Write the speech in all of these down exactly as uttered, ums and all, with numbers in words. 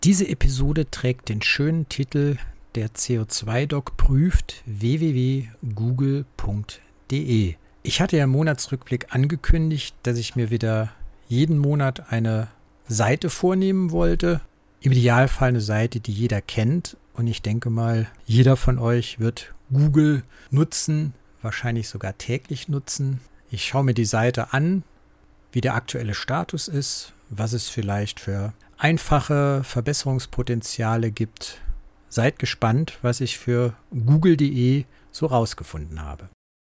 Diese Episode trägt den schönen Titel Der C O zwei Doc prüft w w w punkt google punkt d e. Ich hatte ja im Monatsrückblick angekündigt, dass ich mir wieder jeden Monat eine Seite vornehmen wollte. Im Idealfall eine Seite, die jeder kennt. Und ich denke mal, jeder von euch wird Google nutzen, wahrscheinlich sogar täglich nutzen. Ich schaue mir die Seite an, wie der aktuelle Status ist, was es vielleicht für einfache Verbesserungspotenziale gibt. Seid gespannt, was ich für google punkt d e so rausgefunden habe.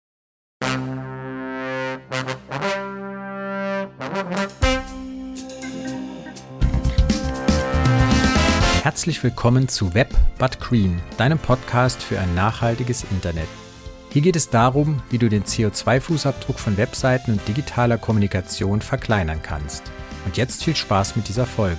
Herzlich willkommen zu Web but Green, deinem Podcast für ein nachhaltiges Internet. Hier geht es darum, wie du den C O zwei Fußabdruck von Webseiten und digitaler Kommunikation verkleinern kannst. Und jetzt viel Spaß mit dieser Folge.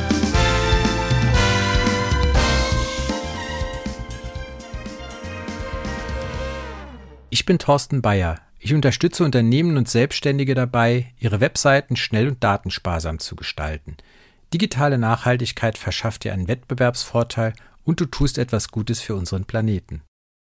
Ich bin Thorsten Bayer. Ich unterstütze Unternehmen und Selbstständige dabei, ihre Webseiten schnell und datensparsam zu gestalten. Digitale Nachhaltigkeit verschafft dir einen Wettbewerbsvorteil und du tust etwas Gutes für unseren Planeten.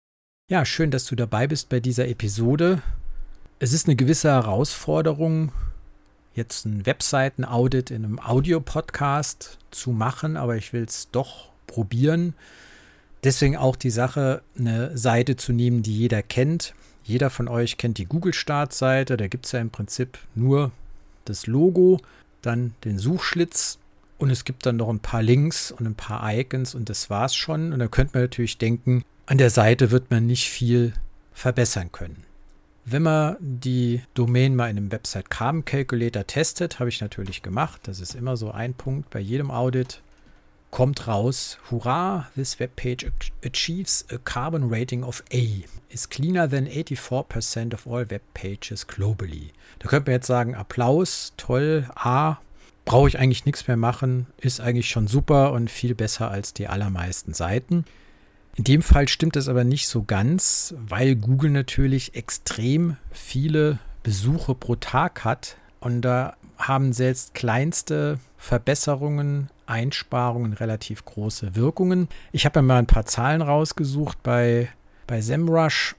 Ja, schön, dass du dabei bist bei dieser Episode. Es ist eine gewisse Herausforderung, jetzt ein Webseiten-Audit in einem Audio-Podcast zu machen, aber ich will es doch probieren. Deswegen auch die Sache, eine Seite zu nehmen, die jeder kennt. Jeder von euch kennt die Google-Startseite, da gibt es ja im Prinzip nur das Logo, dann den Suchschlitz und es gibt dann noch ein paar Links und ein paar Icons und das war's schon. Und da könnte man natürlich denken, an der Seite wird man nicht viel verbessern können. Wenn man die Domain mal in einem Website Carbon Calculator testet, habe ich natürlich gemacht, das ist immer so ein Punkt bei jedem Audit, kommt raus, hurra, this webpage achieves a carbon rating of A, is cleaner than eighty-four percent of all web pages globally. Da könnte man jetzt sagen, Applaus, toll, A, brauche ich eigentlich nichts mehr machen, ist eigentlich schon super und viel besser als die allermeisten Seiten. In dem Fall stimmt das aber nicht so ganz, weil Google natürlich extrem viele Besuche pro Tag hat und da haben selbst kleinste Verbesserungen, Einsparungen relativ große Wirkungen. Ich habe mir mal ein paar Zahlen rausgesucht bei, bei SEMrush.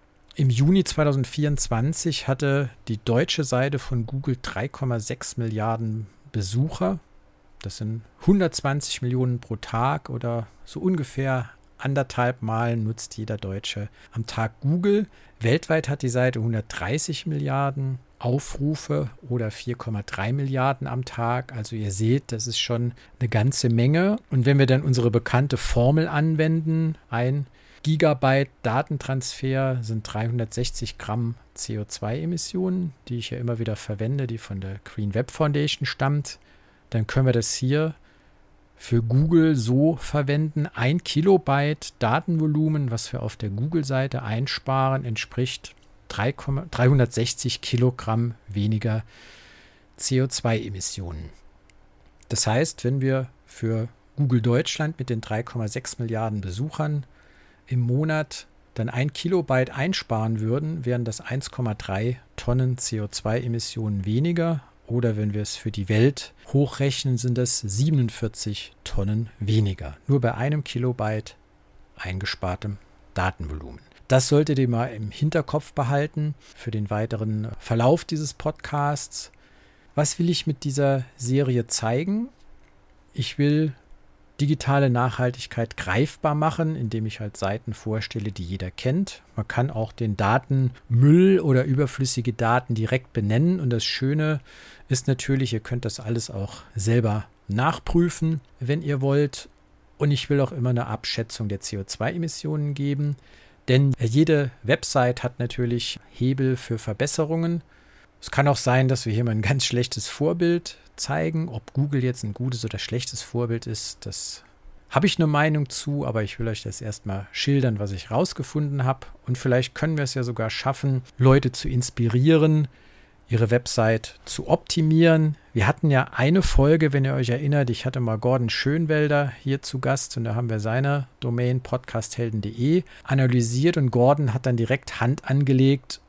Im Juni zwanzig vierundzwanzig hatte die deutsche Seite von Google drei Komma sechs Milliarden Besucher. Das sind hundertzwanzig Millionen pro Tag oder so ungefähr anderthalb Mal nutzt jeder Deutsche am Tag Google. Weltweit hat die Seite hundertdreißig Milliarden Aufrufe oder vier Komma drei Milliarden am Tag. Also ihr seht, das ist schon eine ganze Menge. Und wenn wir dann unsere bekannte Formel anwenden, ein Gigabyte Datentransfer sind dreihundertsechzig Gramm C O zwei Emissionen, die ich ja immer wieder verwende, die von der Green Web Foundation stammt, dann können wir das hier für Google so verwenden. Ein Kilobyte Datenvolumen, was wir auf der Google-Seite einsparen, entspricht dreihundertsechzig Kilogramm weniger C O zwei Emissionen. Das heißt, wenn wir für Google Deutschland mit den drei Komma sechs Milliarden Besuchern im Monat dann ein Kilobyte einsparen würden, wären das eins Komma drei Tonnen C O zwei Emissionen weniger. Oder wenn wir es für die Welt hochrechnen, sind es siebenundvierzig Tonnen weniger. Nur bei einem Kilobyte eingespartem Datenvolumen. Das solltet ihr mal im Hinterkopf behalten für den weiteren Verlauf dieses Podcasts. Was will ich mit dieser Serie zeigen? Ich will digitale Nachhaltigkeit greifbar machen, indem ich halt Seiten vorstelle, die jeder kennt. Man kann auch den Datenmüll oder überflüssige Daten direkt benennen. Und das Schöne ist natürlich, ihr könnt das alles auch selber nachprüfen, wenn ihr wollt. Und ich will auch immer eine Abschätzung der C O zwei Emissionen geben. Denn jede Website hat natürlich Hebel für Verbesserungen. Es kann auch sein, dass wir hier mal ein ganz schlechtes Vorbild zeigen. Ob Google jetzt ein gutes oder schlechtes Vorbild ist, das habe ich eine Meinung zu, aber ich will euch das erstmal schildern, was ich rausgefunden habe. Und vielleicht können wir es ja sogar schaffen, Leute zu inspirieren, ihre Website zu optimieren. Wir hatten ja eine Folge, wenn ihr euch erinnert, ich hatte mal Gordon Schönwelder hier zu Gast und da haben wir seine Domain podcasthelden punkt de analysiert und Gordon hat dann direkt Hand angelegt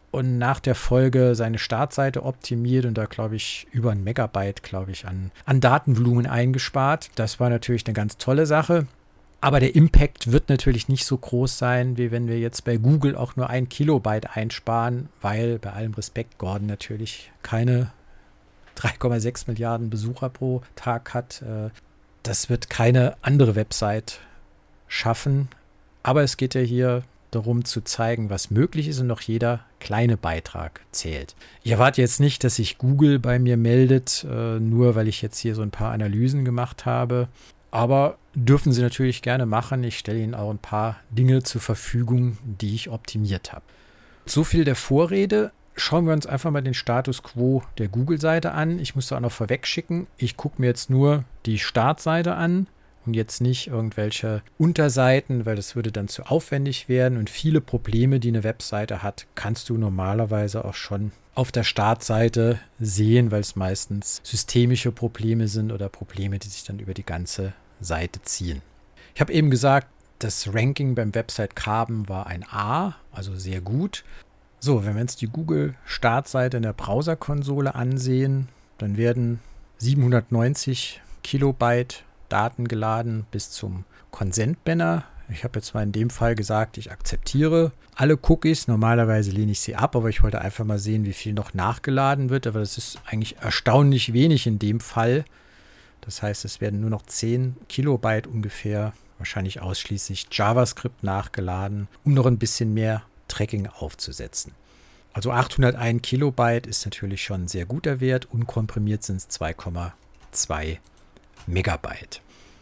und nach der Folge seine Startseite optimiert und da, glaube ich, über ein Megabyte, glaube ich, an, an Datenvolumen eingespart. Das war natürlich eine ganz tolle Sache. Aber der Impact wird natürlich nicht so groß sein, wie wenn wir jetzt bei Google auch nur ein Kilobyte einsparen, weil bei allem Respekt Gordon natürlich keine drei Komma sechs Milliarden Besucher pro Tag hat. Das wird keine andere Website schaffen. Aber es geht ja hier darum zu zeigen, was möglich ist und noch jeder kleine Beitrag zählt. Ich erwarte jetzt nicht, dass sich Google bei mir meldet, nur weil ich jetzt hier so ein paar Analysen gemacht habe. Aber dürfen Sie natürlich gerne machen. Ich stelle Ihnen auch ein paar Dinge zur Verfügung, die ich optimiert habe. So viel der Vorrede. Schauen wir uns einfach mal den Status quo der Google-Seite an. Ich muss da auch noch vorweg schicken. Ich gucke mir jetzt nur die Startseite an und jetzt nicht irgendwelche Unterseiten, weil das würde dann zu aufwendig werden. Und viele Probleme, die eine Webseite hat, kannst du normalerweise auch schon auf der Startseite sehen, weil es meistens systemische Probleme sind oder Probleme, die sich dann über die ganze Seite ziehen. Ich habe eben gesagt, das Ranking beim Website Carbon war ein A, also sehr gut. So, wenn wir uns die Google-Startseite in der Browserkonsole ansehen, dann werden siebenhundertneunzig Kilobyte Daten geladen bis zum Consent-Banner. Ich habe jetzt mal in dem Fall gesagt, ich akzeptiere alle Cookies. Normalerweise lehne ich sie ab, aber ich wollte einfach mal sehen, wie viel noch nachgeladen wird. Aber das ist eigentlich erstaunlich wenig in dem Fall. Das heißt, es werden nur noch zehn Kilobyte ungefähr, wahrscheinlich ausschließlich JavaScript nachgeladen, um noch ein bisschen mehr Tracking aufzusetzen. Also achthunderteins Kilobyte ist natürlich schon ein sehr guter Wert. Unkomprimiert sind es zwei Komma zwei Megabyte.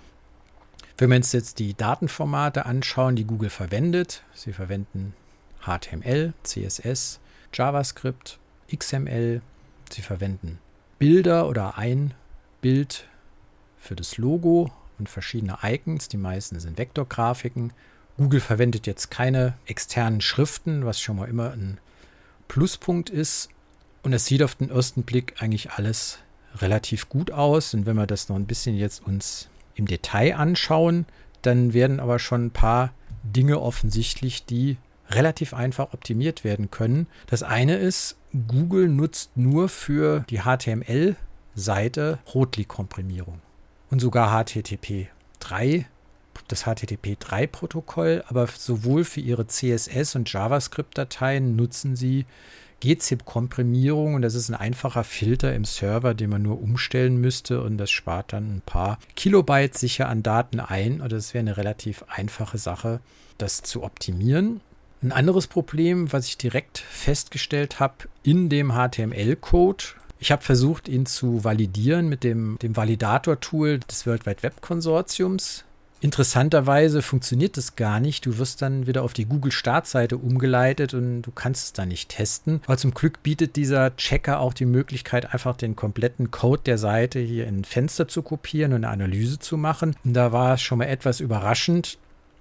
Wenn wir uns jetzt die Datenformate anschauen, die Google verwendet, sie verwenden H T M L, C S S, JavaScript, X M L, sie verwenden Bilder oder ein Bild für das Logo und verschiedene Icons, die meisten sind Vektorgrafiken. Google verwendet jetzt keine externen Schriften, was schon mal immer ein Pluspunkt ist. Und es sieht auf den ersten Blick eigentlich alles relativ gut aus. Und wenn wir das noch ein bisschen jetzt uns im Detail anschauen, dann werden aber schon ein paar Dinge offensichtlich, die relativ einfach optimiert werden können. Das eine ist, Google nutzt nur für die H T M L-Seite Rotlichtkomprimierung und sogar H T T P drei, das H T T P drei Protokoll, aber sowohl für ihre C S S- und JavaScript-Dateien nutzen sie G zip-Komprimierung und das ist ein einfacher Filter im Server, den man nur umstellen müsste und das spart dann ein paar Kilobyte sicher an Daten ein und das wäre eine relativ einfache Sache, das zu optimieren. Ein anderes Problem, was ich direkt festgestellt habe in dem H T M L-Code, ich habe versucht, ihn zu validieren mit dem, dem Validator-Tool des World Wide Web Konsortiums. Interessanterweise funktioniert das gar nicht. Du wirst dann wieder auf die Google-Startseite umgeleitet und du kannst es dann nicht testen. Aber zum Glück bietet dieser Checker auch die Möglichkeit, einfach den kompletten Code der Seite hier in ein Fenster zu kopieren und eine Analyse zu machen. Und da war es schon mal etwas überraschend.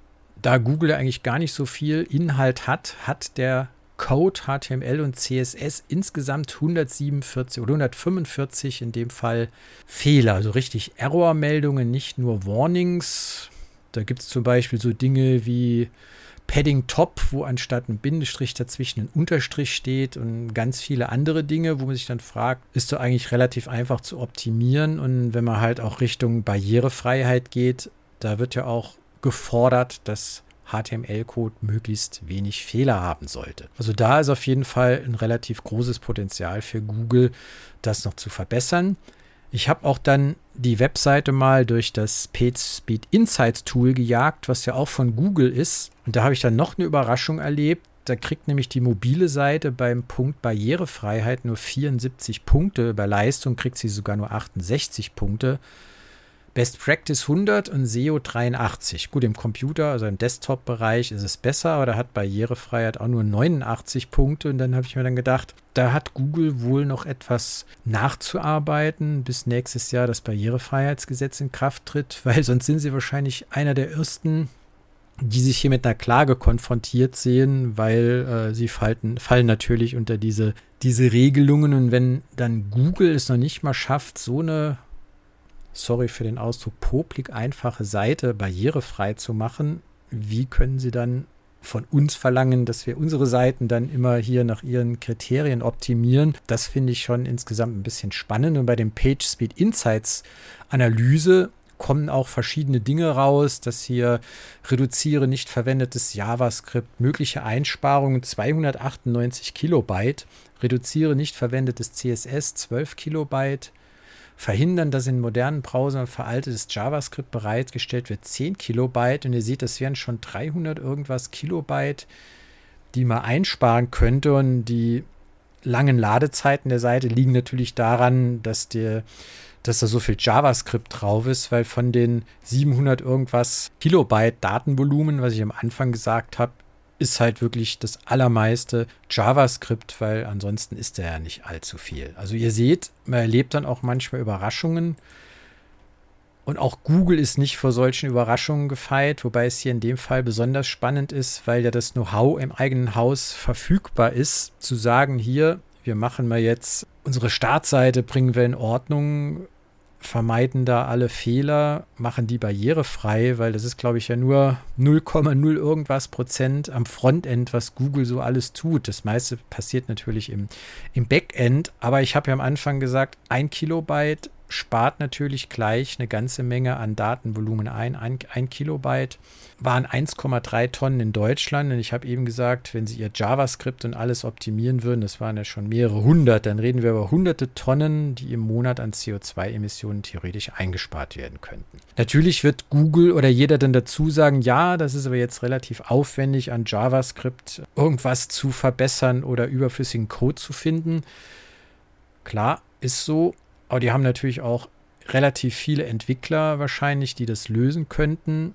Da Google eigentlich gar nicht so viel Inhalt hat, hat der Code, H T M L und C S S insgesamt hundertsiebenundvierzig oder hundertfünfundvierzig in dem Fall Fehler, also richtig Errormeldungen, nicht nur Warnings. Da gibt es zum Beispiel so Dinge wie Padding Top, wo anstatt ein Bindestrich dazwischen ein Unterstrich steht und ganz viele andere Dinge, wo man sich dann fragt, ist doch eigentlich relativ einfach zu optimieren. Und wenn man halt auch Richtung Barrierefreiheit geht, da wird ja auch gefordert, dass H T M L-Code möglichst wenig Fehler haben sollte. Also da ist auf jeden Fall ein relativ großes Potenzial für Google, das noch zu verbessern. Ich habe auch dann die Webseite mal durch das PageSpeed Insights Tool gejagt, was ja auch von Google ist. Und da habe ich dann noch eine Überraschung erlebt. Da kriegt nämlich die mobile Seite beim Punkt Barrierefreiheit nur vierundsiebzig Punkte. Bei Leistung kriegt sie sogar nur achtundsechzig Punkte. Best Practice hundert und S E O dreiundachtzig. Gut, im Computer, also im Desktop-Bereich ist es besser, aber da hat Barrierefreiheit auch nur neunundachtzig Punkte. Und dann habe ich mir dann gedacht, da hat Google wohl noch etwas nachzuarbeiten, bis nächstes Jahr das Barrierefreiheitsgesetz in Kraft tritt, weil sonst sind sie wahrscheinlich einer der ersten, die sich hier mit einer Klage konfrontiert sehen, weil äh, sie fallen, fallen natürlich unter diese, diese Regelungen. Und wenn dann Google es noch nicht mal schafft, so eine sorry für den Ausdruck, popelig einfache Seite barrierefrei zu machen, wie können sie dann von uns verlangen, dass wir unsere Seiten dann immer hier nach ihren Kriterien optimieren. Das finde ich schon insgesamt ein bisschen spannend. Und bei dem PageSpeed Insights Analyse kommen auch verschiedene Dinge raus, dass hier reduziere nicht verwendetes JavaScript, mögliche Einsparungen zweihundertachtundneunzig Kilobyte, reduziere nicht verwendetes C S S zwölf Kilobyte, verhindern, dass in modernen Browsern veraltetes JavaScript bereitgestellt wird, zehn Kilobyte. Und ihr seht, das wären schon dreihundert irgendwas Kilobyte, die man einsparen könnte. Und die langen Ladezeiten der Seite liegen natürlich daran, dass der dass da so viel JavaScript drauf ist, weil von den siebenhundert irgendwas Kilobyte Datenvolumen, was ich am Anfang gesagt habe, ist halt wirklich das allermeiste JavaScript, weil ansonsten ist da ja nicht allzu viel. Also ihr seht, man erlebt dann auch manchmal Überraschungen und auch Google ist nicht vor solchen Überraschungen gefeit, wobei es hier in dem Fall besonders spannend ist, weil ja das Know-how im eigenen Haus verfügbar ist, zu sagen, hier, wir machen mal jetzt unsere Startseite, bringen wir in Ordnung, vermeiden da alle Fehler, machen die barrierefrei, weil das ist, glaube ich, ja nur null Komma null irgendwas Prozent am Frontend, was Google so alles tut. Das meiste passiert natürlich im, im Backend, aber ich habe ja am Anfang gesagt, ein Kilobyte spart natürlich gleich eine ganze Menge an Datenvolumen ein. Ein, ein Kilobyte waren eins Komma drei Tonnen in Deutschland und ich habe eben gesagt, wenn sie ihr JavaScript und alles optimieren würden, das waren ja schon mehrere hundert, dann reden wir über hunderte Tonnen, die im Monat an C O zwei Emissionen theoretisch eingespart werden könnten. Natürlich wird Google oder jeder dann dazu sagen, ja, das ist aber jetzt relativ aufwendig an JavaScript irgendwas zu verbessern oder überflüssigen Code zu finden. Klar, ist so. Aber die haben natürlich auch relativ viele Entwickler wahrscheinlich, die das lösen könnten.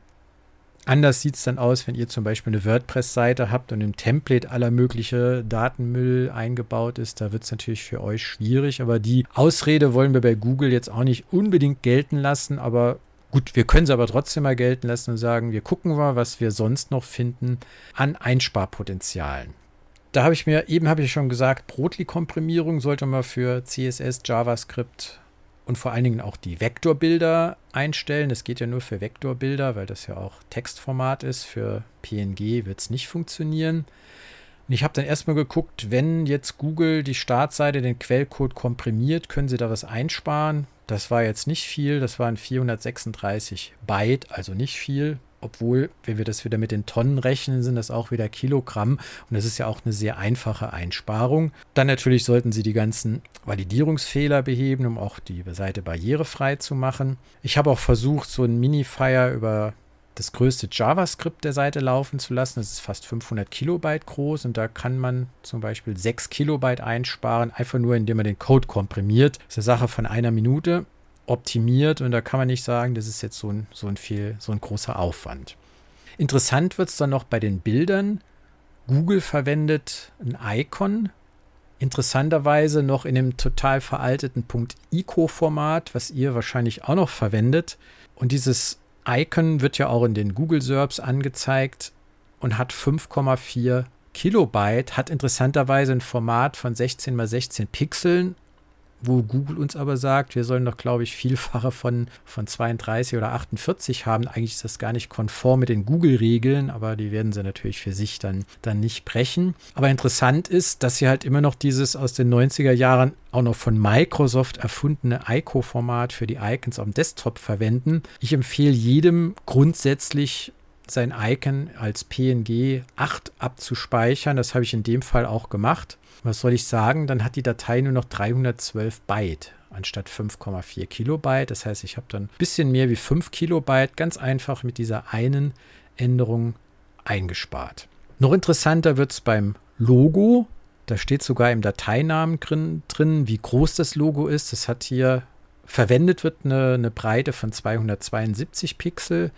Anders sieht es dann aus, wenn ihr zum Beispiel eine WordPress-Seite habt und im Template aller mögliche Datenmüll eingebaut ist. Da wird es natürlich für euch schwierig. Aber die Ausrede wollen wir bei Google jetzt auch nicht unbedingt gelten lassen. Aber gut, wir können sie aber trotzdem mal gelten lassen und sagen, wir gucken mal, was wir sonst noch finden an Einsparpotenzialen. Da habe ich mir, eben habe ich schon gesagt, Brotli-Komprimierung sollte man für C S S, JavaScript und vor allen Dingen auch die Vektorbilder einstellen. Das geht ja nur für Vektorbilder, weil das ja auch Textformat ist. Für P N G wird es nicht funktionieren. Und ich habe dann erstmal geguckt, wenn jetzt Google die Startseite, den Quellcode komprimiert, können sie da was einsparen. Das war jetzt nicht viel, das waren vierhundertsechsunddreißig Byte, also nicht viel. Obwohl, wenn wir das wieder mit den Tonnen rechnen, sind das auch wieder Kilogramm. Und das ist ja auch eine sehr einfache Einsparung. Dann natürlich sollten Sie die ganzen Validierungsfehler beheben, um auch die Seite barrierefrei zu machen. Ich habe auch versucht, so ein Minifier über das größte JavaScript der Seite laufen zu lassen. Das ist fast fünfhundert Kilobyte groß und da kann man zum Beispiel sechs Kilobyte einsparen, einfach nur indem man den Code komprimiert. Das ist eine Sache von einer Minute. Optimiert und da kann man nicht sagen, das ist jetzt so ein, so ein viel, so ein großer Aufwand. Interessant wird es dann noch bei den Bildern. Google verwendet ein Icon, interessanterweise noch in dem total veralteten .ico-Format, was ihr wahrscheinlich auch noch verwendet. Und dieses Icon wird ja auch in den Google SERPs angezeigt und hat fünf Komma vier Kilobyte, hat interessanterweise ein Format von sechzehn mal sechzehn Pixeln, wo Google uns aber sagt, wir sollen doch, glaube ich, Vielfache von, von zweiunddreißig oder achtundvierzig haben. Eigentlich ist das gar nicht konform mit den Google-Regeln, aber die werden sie natürlich für sich dann, dann nicht brechen. Aber interessant ist, dass sie halt immer noch dieses aus den neunziger Jahren auch noch von Microsoft erfundene I C O-Format für die Icons auf dem Desktop verwenden. Ich empfehle jedem grundsätzlich, sein Icon als P N G acht abzuspeichern. Das habe ich in dem Fall auch gemacht. Was soll ich sagen? Dann hat die Datei nur noch dreihundertzwölf Byte anstatt fünf Komma vier Kilobyte. Das heißt, ich habe dann ein bisschen mehr wie fünf Kilobyte ganz einfach mit dieser einen Änderung eingespart. Noch interessanter wird es beim Logo. Da steht sogar im Dateinamen drin, drin, wie groß das Logo ist. Das hat hier verwendet wird eine, eine Breite von zweihundertzweiundsiebzig Pixel.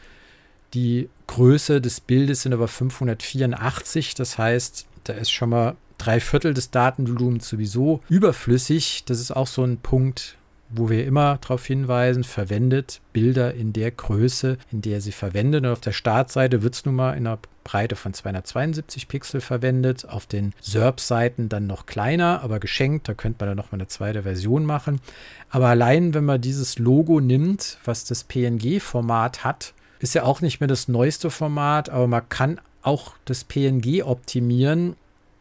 Die Größe des Bildes sind aber fünfhundertvierundachtzig. Das heißt, da ist schon mal drei Viertel des Datenvolumens sowieso überflüssig. Das ist auch so ein Punkt, wo wir immer darauf hinweisen, verwendet Bilder in der Größe, in der sie verwendet. Und auf der Startseite wird es nun mal in einer Breite von zweihundertzweiundsiebzig Pixel verwendet. Auf den SERP-Seiten dann noch kleiner, aber geschenkt. Da könnte man dann nochmal eine zweite Version machen. Aber allein, wenn man dieses Logo nimmt, was das P N G-Format hat, ist ja auch nicht mehr das neueste Format, aber man kann auch das P N G optimieren.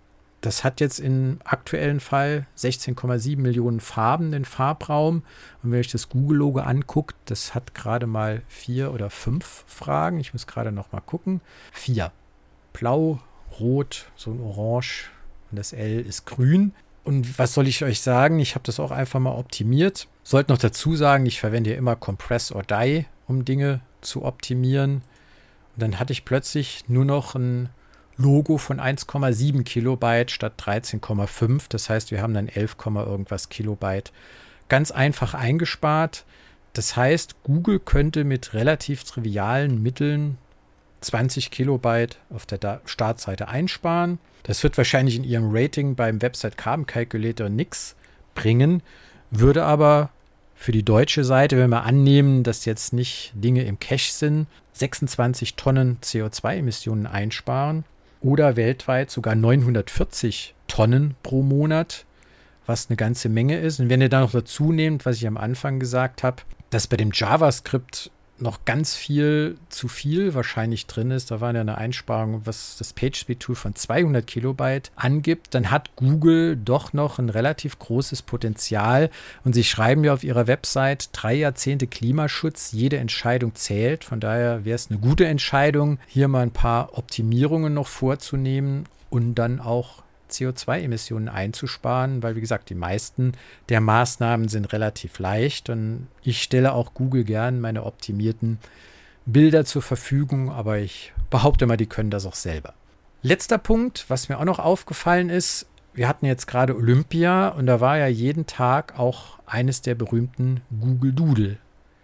Das hat jetzt im aktuellen Fall sechzehn Komma sieben Millionen Farben, den Farbraum. Und wenn ich das Google-Logo anguckt, das hat gerade mal vier oder fünf Fragen. Ich muss gerade noch mal gucken. Vier. Blau, Rot, so ein Orange und das L ist grün. Und was soll ich euch sagen? Ich habe das auch einfach mal optimiert. Sollte noch dazu sagen, ich verwende ja immer Compress or Die, um Dinge zu optimieren. Und dann hatte ich plötzlich nur noch ein Logo von eins Komma sieben Kilobyte statt dreizehn Komma fünf. Das heißt, wir haben dann elf, irgendwas Kilobyte ganz einfach eingespart. Das heißt, Google könnte mit relativ trivialen Mitteln zwanzig Kilobyte auf der Da- Startseite einsparen. Das wird wahrscheinlich in ihrem Rating beim Website Carbon Calculator nichts bringen, würde aber für die deutsche Seite, wenn wir annehmen, dass jetzt nicht Dinge im Cache sind, sechsundzwanzig Tonnen C O zwei Emissionen einsparen oder weltweit sogar neunhundertvierzig Tonnen pro Monat, was eine ganze Menge ist. Und wenn ihr da noch dazu nehmt, was ich am Anfang gesagt habe, dass bei dem JavaScript noch ganz viel zu viel wahrscheinlich drin ist. Da war ja eine Einsparung, was das PageSpeed-Tool von zweihundert Kilobyte angibt. Dann hat Google doch noch ein relativ großes Potenzial. Und sie schreiben ja auf ihrer Website, drei Jahrzehnte Klimaschutz, jede Entscheidung zählt. Von daher wäre es eine gute Entscheidung, hier mal ein paar Optimierungen noch vorzunehmen und dann auch C O zwei Emissionen einzusparen, weil wie gesagt, die meisten der Maßnahmen sind relativ leicht und ich stelle auch Google gern meine optimierten Bilder zur Verfügung, aber ich behaupte mal, die können das auch selber. Letzter Punkt, was mir auch noch aufgefallen ist, wir hatten jetzt gerade Olympia und da war ja jeden Tag auch eines der berühmten Google Doodle.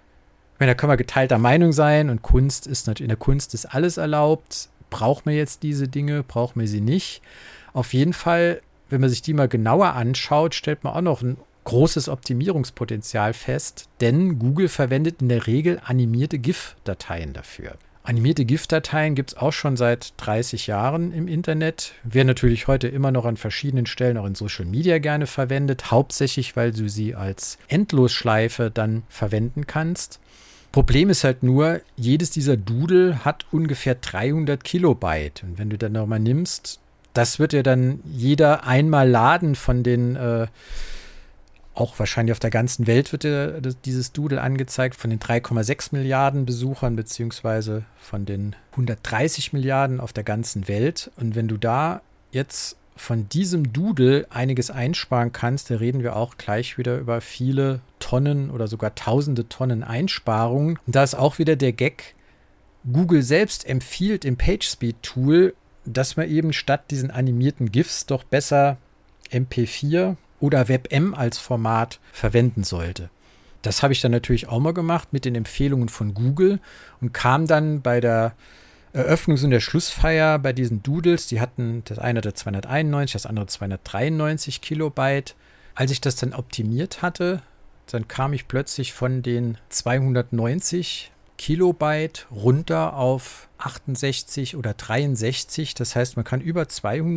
Ich meine, da kann man geteilter Meinung sein und Kunst ist natürlich, in der Kunst ist alles erlaubt. Braucht man jetzt diese Dinge, braucht man sie nicht? Auf jeden Fall, wenn man sich die mal genauer anschaut, stellt man auch noch ein großes Optimierungspotenzial fest, denn Google verwendet in der Regel animierte GIF-Dateien dafür. Animierte GIF-Dateien gibt es auch schon seit dreißig Jahren im Internet. Werden natürlich heute immer noch an verschiedenen Stellen auch in Social Media gerne verwendet, hauptsächlich, weil du sie als Endlosschleife dann verwenden kannst. Problem ist halt nur, jedes dieser Doodle hat ungefähr dreihundert Kilobyte. Und wenn du dann nochmal nimmst, das wird ja dann jeder einmal laden von den, äh, auch wahrscheinlich auf der ganzen Welt wird ja dieses Doodle angezeigt, von den drei Komma sechs Milliarden Besuchern beziehungsweise von den hundertdreißig Milliarden auf der ganzen Welt. Und wenn du da jetzt von diesem Doodle einiges einsparen kannst, da reden wir auch gleich wieder über viele Tonnen oder sogar tausende Tonnen Einsparungen. Und da ist auch wieder der Gag, Google selbst empfiehlt im PageSpeed-Tool, dass man eben statt diesen animierten GIFs doch besser M P vier oder WebM als Format verwenden sollte. Das habe ich dann natürlich auch mal gemacht mit den Empfehlungen von Google und kam dann bei der Eröffnungs- und der Schlussfeier bei diesen Doodles, die hatten, das eine hatte zweihunderteinundneunzig, das andere zweihundertdreiundneunzig Kilobyte. Als ich das dann optimiert hatte, dann kam ich plötzlich von den zweihundertneunzig Kilobyte runter auf achtundsechzig oder dreiundsechzig. Das heißt, man kann über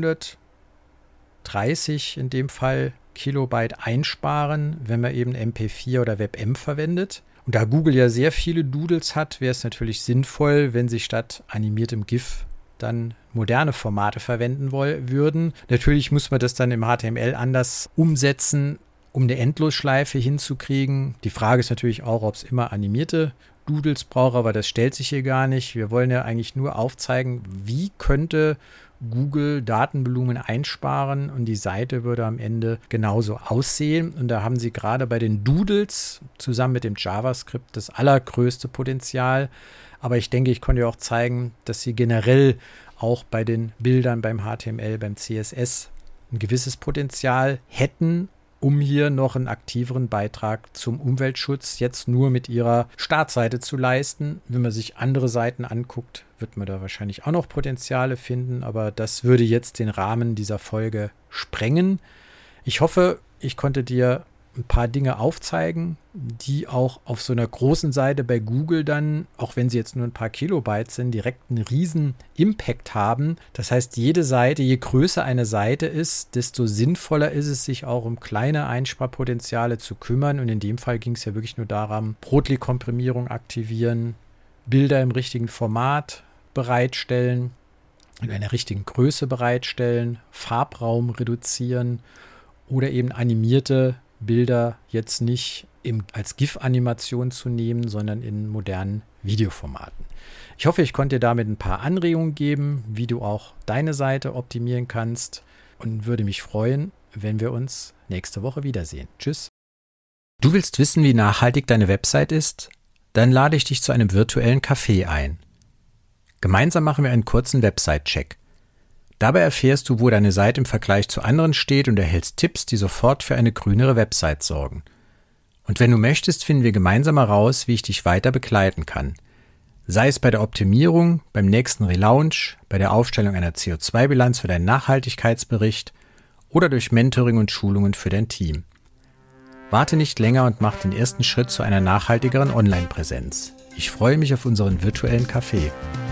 zweihundertdreißig in dem Fall Kilobyte einsparen, wenn man eben M P vier oder WebM verwendet. Und da Google ja sehr viele Doodles hat, wäre es natürlich sinnvoll, wenn sie statt animiertem GIF dann moderne Formate verwenden woll- würden. Natürlich muss man das dann im H T M L anders umsetzen, um eine Endlosschleife hinzukriegen. Die Frage ist natürlich auch, ob es immer animierte Doodles braucht, aber das stellt sich hier gar nicht. Wir wollen ja eigentlich nur aufzeigen, wie könnte Google Datenvolumen einsparen und die Seite würde am Ende genauso aussehen. Und da haben sie gerade bei den Doodles zusammen mit dem JavaScript das allergrößte Potenzial. Aber ich denke, ich konnte ja auch zeigen, dass sie generell auch bei den Bildern, beim H T M L, beim C S S ein gewisses Potenzial hätten, um hier noch einen aktiveren Beitrag zum Umweltschutz jetzt nur mit ihrer Startseite zu leisten. Wenn man sich andere Seiten anguckt, wird man da wahrscheinlich auch noch Potenziale finden, aber das würde jetzt den Rahmen dieser Folge sprengen. Ich hoffe, ich konnte dir ein paar Dinge aufzeigen, die auch auf so einer großen Seite bei Google dann, auch wenn sie jetzt nur ein paar Kilobyte sind, direkt einen riesen Impact haben. Das heißt, jede Seite, je größer eine Seite ist, desto sinnvoller ist es, sich auch um kleine Einsparpotenziale zu kümmern. Und in dem Fall ging es ja wirklich nur darum, Brotli-Komprimierung aktivieren, Bilder im richtigen Format bereitstellen. in einer richtigen Größe bereitstellen, Farbraum reduzieren oder eben animierte Bilder jetzt nicht im, als GIF-Animation zu nehmen, sondern in modernen Videoformaten. Ich hoffe, ich konnte dir damit ein paar Anregungen geben, wie du auch deine Seite optimieren kannst und würde mich freuen, wenn wir uns nächste Woche wiedersehen. Tschüss. Du willst wissen, wie nachhaltig deine Website ist? Dann lade ich dich zu einem virtuellen Café ein. Gemeinsam machen wir einen kurzen Website-Check. Dabei erfährst du, wo deine Seite im Vergleich zu anderen steht und erhältst Tipps, die sofort für eine grünere Website sorgen. Und wenn du möchtest, finden wir gemeinsam heraus, wie ich dich weiter begleiten kann. Sei es bei der Optimierung, beim nächsten Relaunch, bei der Aufstellung einer C O zwei Bilanz für deinen Nachhaltigkeitsbericht oder durch Mentoring und Schulungen für dein Team. Warte nicht länger und mach den ersten Schritt zu einer nachhaltigeren Online-Präsenz. Ich freue mich auf unseren virtuellen Café.